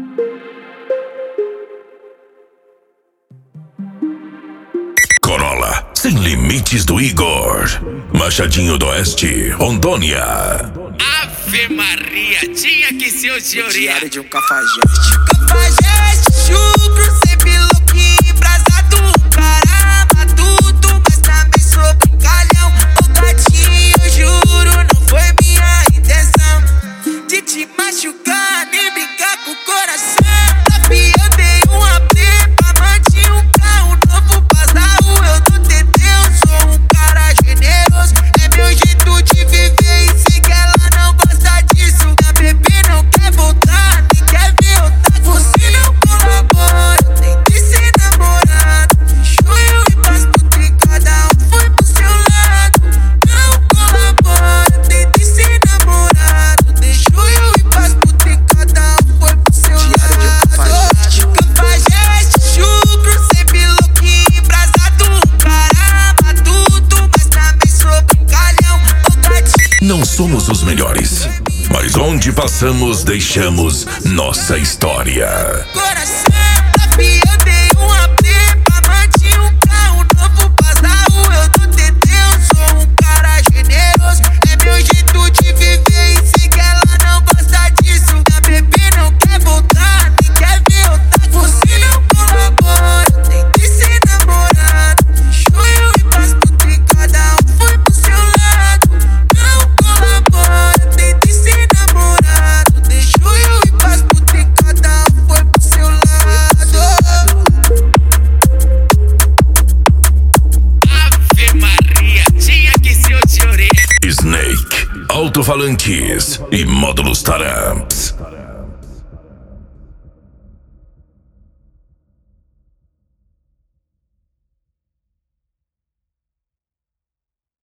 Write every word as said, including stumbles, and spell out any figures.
Corolla Sem Limites do Igor, Machadinho do Oeste, Rondônia. Ave Maria, tinha que ser o senhoria. Diário de um cafajeste. Cafajeste, chucro, sempre louquinho, embrasado, caramba, tudo, mas também sou brincalhão. Ô gatinho, juro, não foi minha intenção de te machucar, nem brincar com o coração. Papi, eu dei um apê pra manter um carro novo pra dar o eu tô tentando. Eu sou um cara generoso, é meu jeito de viver e sei que ela não gosta disso. A bebê não quer voltar, nem quer ver eu tá. Você não colabora, tem que ser namorado. Deixou eu ir pras putas e cada um foi pro seu lado. Não colabora, tem que ser namorado. Deixou eu ir pras putas e cada um foi pro seu Diário de um lado. cafajeste. Cafajeste, chucro, sempre louquinho, embrasado, caramba, tudo, mas também sou brincalhão. Ô gatinho. Não somos os melhores, mas onde passamos deixamos nossa história. Coração, papi, eu dei um apê pra manter um carro novo pra dar o eu tô tentando. Eu sou um cara generoso, é meu jeito de viver e sei que ela não gosta disso. A bebê não quer voltar, nem quer ver eu tá. Você não colabora, tem que ser namorado. Deixou eu ir pras putas e cada um foi pro seu lado. Não colabora, tem que ser namorado. Deixou eu ir pras putas e cada um foi pro seu lado. Ave Maria, tinha que ser o senhoria. Snake, alto-falantes e módulos Taram.